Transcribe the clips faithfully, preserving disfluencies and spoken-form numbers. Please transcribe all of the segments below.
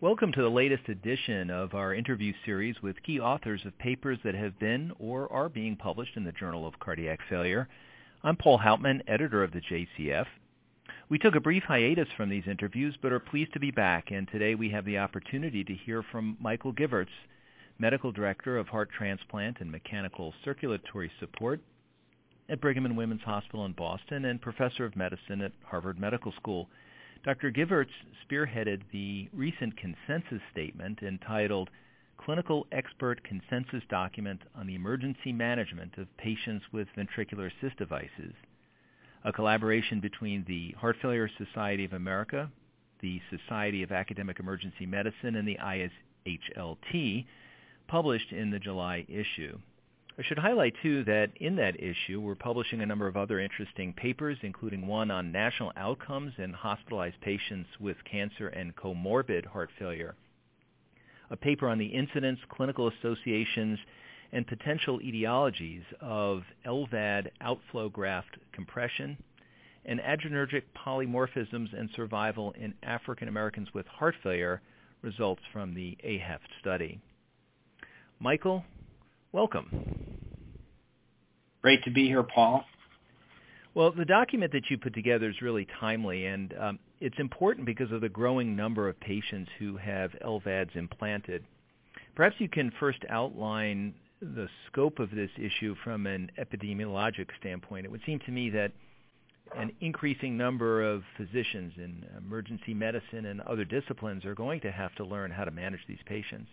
Welcome to the latest edition of our interview series with key authors of papers that have been or are being published in the Journal of Cardiac Failure. I'm Paul Hauptman, editor of the J C F. We took a brief hiatus from these interviews, but are pleased to be back, and today we have the opportunity to hear from Michael Giverts, Medical Director of Heart Transplant and Mechanical Circulatory Support at Brigham and Women's Hospital in Boston and Professor of Medicine at Harvard Medical School. Doctor Giverts spearheaded the recent consensus statement entitled Clinical Expert Consensus Document on the Emergency Management of Patients with Ventricular Assist Devices, a collaboration between the Heart Failure Society of America, the Society of Academic Emergency Medicine, and the I S H L T, published in the July issue. I should highlight, too, that in that issue, we're publishing a number of other interesting papers, including one on national outcomes in hospitalized patients with cancer and comorbid heart failure, a paper on the incidence, clinical associations, and potential etiologies of L V A D outflow graft compression, and adrenergic polymorphisms and survival in African Americans with heart failure, results from the A H E F T study. Michael, welcome. Great to be here, Paul. Well, the document that you put together is really timely, and um, it's important because of the growing number of patients who have L V A Ds implanted. Perhaps you can first outline the scope of this issue from an epidemiologic standpoint. It would seem to me that an increasing number of physicians in emergency medicine and other disciplines are going to have to learn how to manage these patients.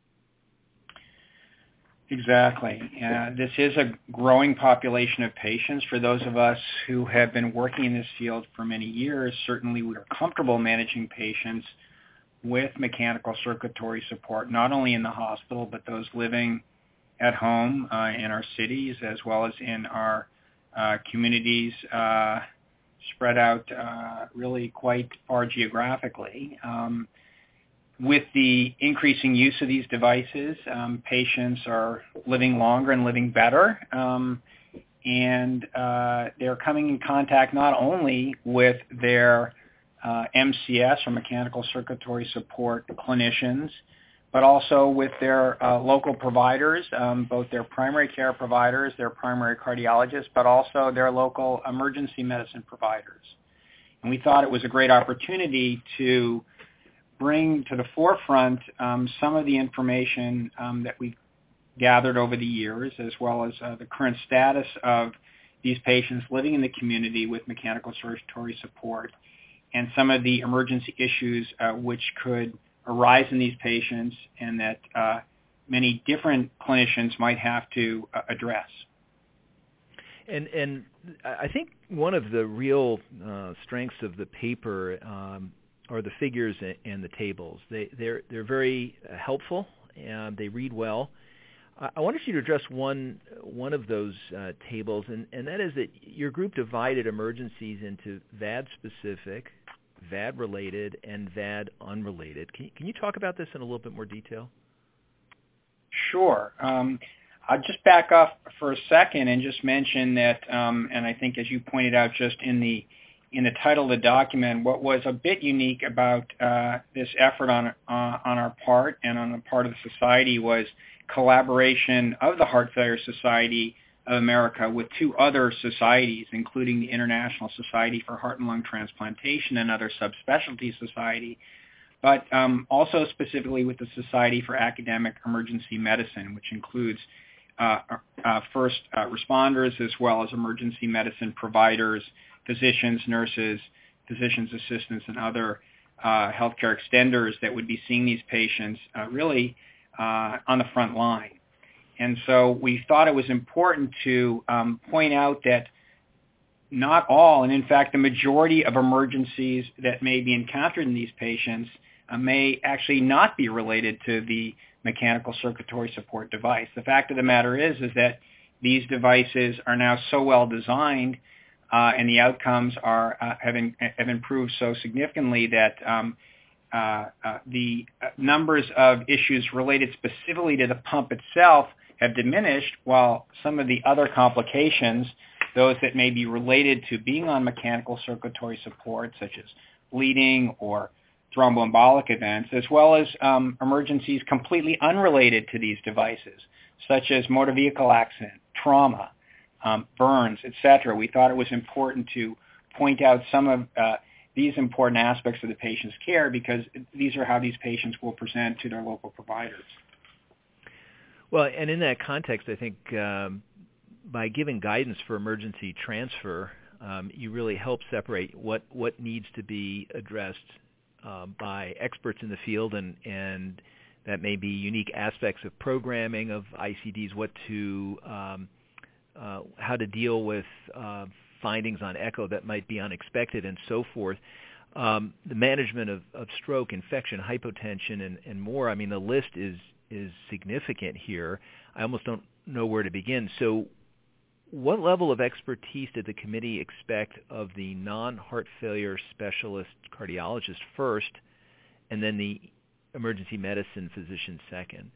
Exactly. Uh, this is a growing population of patients. For those of us who have been working in this field for many years, certainly we are comfortable managing patients with mechanical circulatory support, not only in the hospital, but those living at home uh, in our cities as well as in our uh, communities uh, spread out uh, really quite far geographically. Um, With the increasing use of these devices, um, patients are living longer and living better, um, and uh, they're coming in contact not only with their uh, M C S or mechanical circulatory support clinicians, but also with their uh, local providers, um, both their primary care providers, their primary cardiologists, but also their local emergency medicine providers. And we thought it was a great opportunity to bring to the forefront um, some of the information um, that we've gathered over the years, as well as uh, the current status of these patients living in the community with mechanical circulatory support, and some of the emergency issues uh, which could arise in these patients and that uh, many different clinicians might have to uh, address. And, and I think one of the real uh, strengths of the paper um, are the figures and the tables. They, they're, they're very helpful, and they read well. I wanted you to address one, one of those uh, tables, and, and that is that your group divided emergencies into V A D-specific, V A D-related, and V A D-unrelated. Can you, can you talk about this in a little bit more detail? Sure. Um, I'll just back off for a second and just mention that, um, and I think as you pointed out just in the in the title of the document, what was a bit unique about uh, this effort on uh, on our part and on the part of the society was collaboration of the Heart Failure Society of America with two other societies, including the International Society for Heart and Lung Transplantation, another subspecialty society, but um, also specifically with the Society for Academic Emergency Medicine, which includes uh, uh, first uh, responders as well as emergency medicine providers, physicians, nurses, physician's assistants, and other uh, healthcare extenders that would be seeing these patients uh, really uh, on the front line. And so we thought it was important to um, point out that not all, and in fact the majority of emergencies that may be encountered in these patients uh, may actually not be related to the mechanical circulatory support device. The fact of the matter is, is that these devices are now so well designed Uh, and the outcomes are uh, have, in, have improved so significantly that um, uh, uh, the numbers of issues related specifically to the pump itself have diminished, while some of the other complications, those that may be related to being on mechanical circulatory support, such as bleeding or thromboembolic events, as well as um, emergencies completely unrelated to these devices, such as motor vehicle accident, trauma, um, burns, et cetera. We thought it was important to point out some of uh, these important aspects of the patient's care because these are how these patients will present to their local providers. Well, and in that context, I think um, by giving guidance for emergency transfer, um, you really help separate what, what needs to be addressed uh, by experts in the field, and, and that may be unique aspects of programming of I C Ds, what to, um, uh, how to deal with uh, findings on echo that might be unexpected, and so forth. Um, the management of, of stroke, infection, hypotension, and, and more. I mean, the list is is significant here. I almost don't know where to begin. So what level of expertise did the committee expect of the non-heart failure specialist cardiologist first, and then the emergency medicine physician second?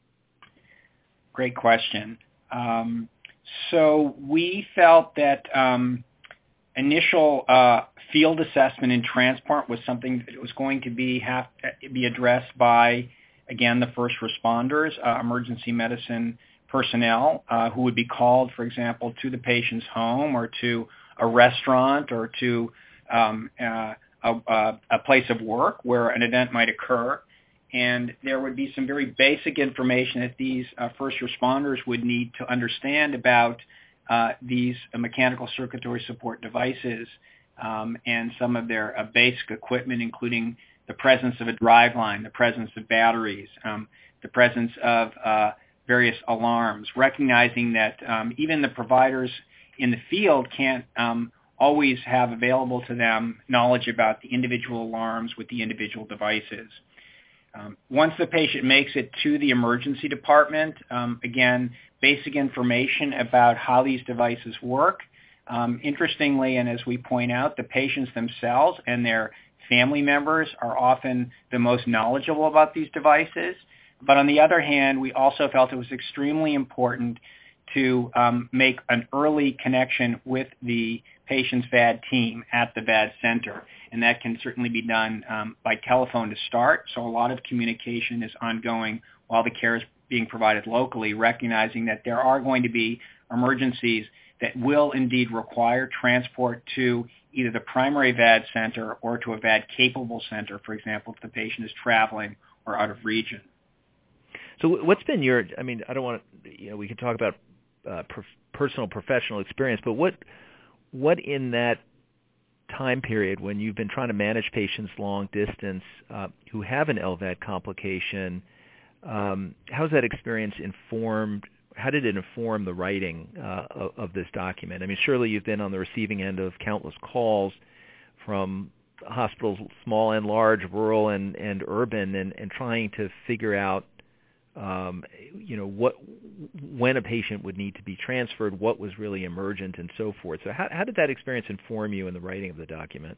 Great question. Um, so we felt that um, initial uh, field assessment and transport was something that was going to be have to be addressed by, again, the first responders, uh, emergency medicine personnel uh, who would be called, for example, to the patient's home or to a restaurant or to um, uh, a, a place of work where an event might occur. And there would be some very basic information that these uh, first responders would need to understand about uh, these uh, mechanical circulatory support devices um, and some of their uh, basic equipment, including the presence of a driveline, the presence of batteries, um, the presence of uh, various alarms, recognizing that um, even the providers in the field can't um, always have available to them knowledge about the individual alarms with the individual devices. Um, once the patient makes it to the emergency department, um, again, basic information about how these devices work. Um, interestingly, and as we point out, the patients themselves and their family members are often the most knowledgeable about these devices. But on the other hand, we also felt it was extremely important to um, make an early connection with the patient's V A D team at the V A D center. And that can certainly be done um, by telephone to start. So a lot of communication is ongoing while the care is being provided locally, recognizing that there are going to be emergencies that will indeed require transport to either the primary V A D center or to a V A D-capable center, for example, if the patient is traveling or out of region. So what's been your, I mean, I don't want to, you know, we can talk about uh, per, personal professional experience, but what what in that time period when you've been trying to manage patients long distance uh, who have an L V A D complication, um, how's that experience informed, how did it inform the writing uh, of, of this document? I mean, surely you've been on the receiving end of countless calls from hospitals, small and large, rural and, and urban, and, and trying to figure out Um, you know, what when a patient would need to be transferred, what was really emergent, and so forth. So how, how did that experience inform you in the writing of the document?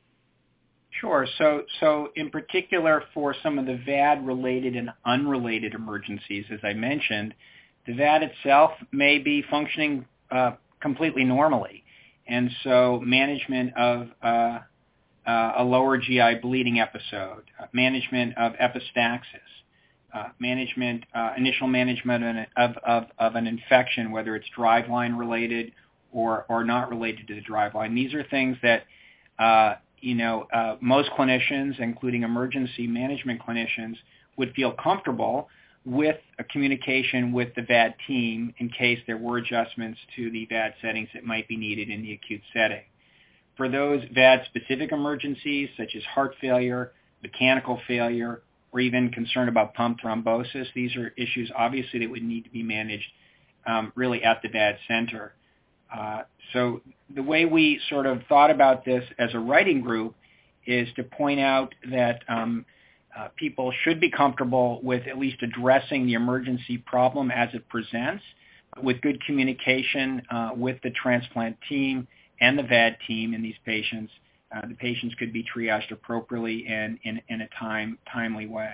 Sure. So, so in particular for some of the V A D-related and unrelated emergencies, as I mentioned, the V A D itself may be functioning uh, completely normally. And so management of uh, uh, a lower G I bleeding episode, uh, management of epistaxis, Uh, management, uh, initial management of, of, of an infection, whether it's driveline related or, or not related to the driveline. These are things that, uh, you know, uh, most clinicians, including emergency management clinicians, would feel comfortable with a communication with the V A D team in case there were adjustments to the V A D settings that might be needed in the acute setting. For those V A D-specific emergencies, such as heart failure, mechanical failure, or even concern about pump thrombosis. These are issues, obviously, that would need to be managed um, really at the V A D center. Uh, so the way we sort of thought about this as a writing group is to point out that um, uh, people should be comfortable with at least addressing the emergency problem as it presents, with good communication uh, with the transplant team and the V A D team in these patients. Uh, the patients could be triaged appropriately and in, in a time timely way.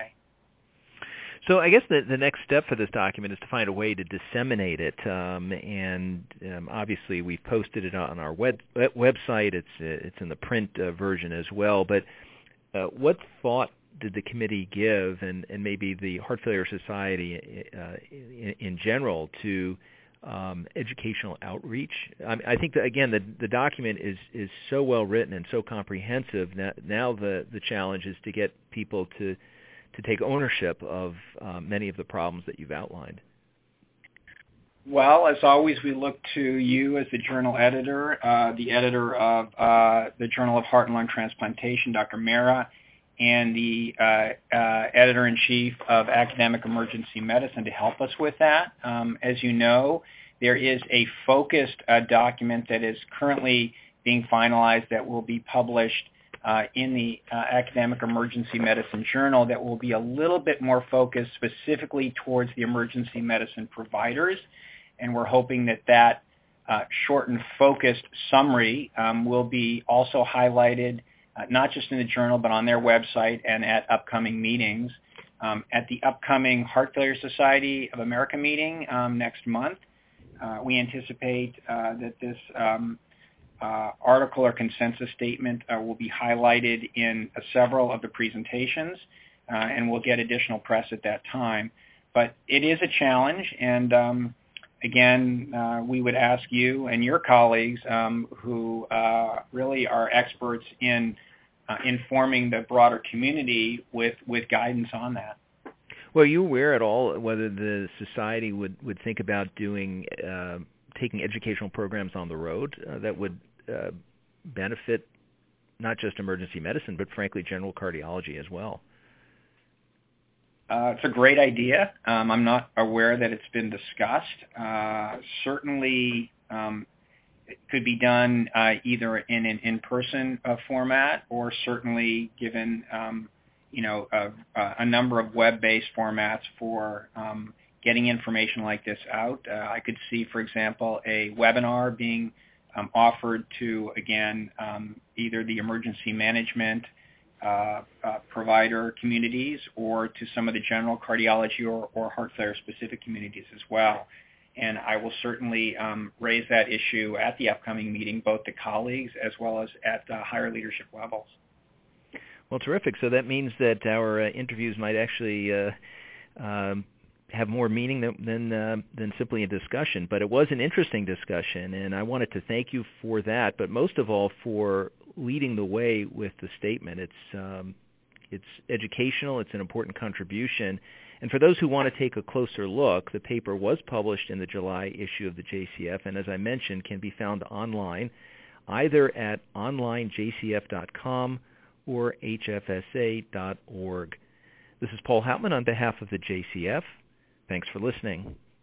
So I guess the, the next step for this document is to find a way to disseminate it, um, and um, obviously we've posted it on our web, website. It's it's in the print uh, version as well. But uh, what thought did the committee give, and, and maybe the Heart Failure Society uh, in, in general, to um, educational outreach? I, I think that, again, the, the document is, is so well written and so comprehensive. Now, now the, the challenge is to get people to to take ownership of um, many of the problems that you've outlined. Well, as always, we look to you as the journal editor, uh, the editor of uh, the Journal of Heart and Lung Transplantation, Doctor Mehra, and the uh, uh, editor-in-chief of Academic Emergency Medicine to help us with that. Um, as you know, there is a focused uh, document that is currently being finalized that will be published uh, in the uh, Academic Emergency Medicine Journal that will be a little bit more focused specifically towards the emergency medicine providers. And we're hoping that that uh, short and focused summary um, will be also highlighted uh, not just in the journal but on their website and at upcoming meetings. Um, at the upcoming Heart Failure Society of America meeting um, next month, uh, we anticipate uh, that this um, uh, article or consensus statement uh, will be highlighted in uh, several of the presentations, uh, and we'll get additional press at that time. But it is a challenge, and um, Again, uh, we would ask you and your colleagues um, who uh, really are experts in uh, informing the broader community with, with guidance on that. Well, are you aware at all whether the society would, would think about doing uh, taking educational programs on the road uh, that would uh, benefit not just emergency medicine, but frankly general cardiology as well? Uh, it's a great idea. Um, I'm not aware that it's been discussed. Uh, certainly, um, it could be done uh, either in an in-person uh, format, or certainly given, um, you know, a, a number of web-based formats for um, getting information like this out. Uh, I could see, for example, a webinar being um, offered to, again, um, either the emergency management Uh, uh, provider communities, or to some of the general cardiology or, or heart failure specific communities as well. And I will certainly um, raise that issue at the upcoming meeting, both to colleagues as well as at uh, higher leadership levels. Well, terrific. So that means that our uh, interviews might actually uh, um, have more meaning than than, uh, than simply a discussion. But it was an interesting discussion, and I wanted to thank you for that, but most of all for leading the way with the statement. It's um, it's educational. It's an important contribution. And for those who want to take a closer look, the paper was published in the July issue of the J C F, and as I mentioned, can be found online, either at online j c f dot com or h f s a dot org. This is Paul Houtman on behalf of the J C F. Thanks for listening.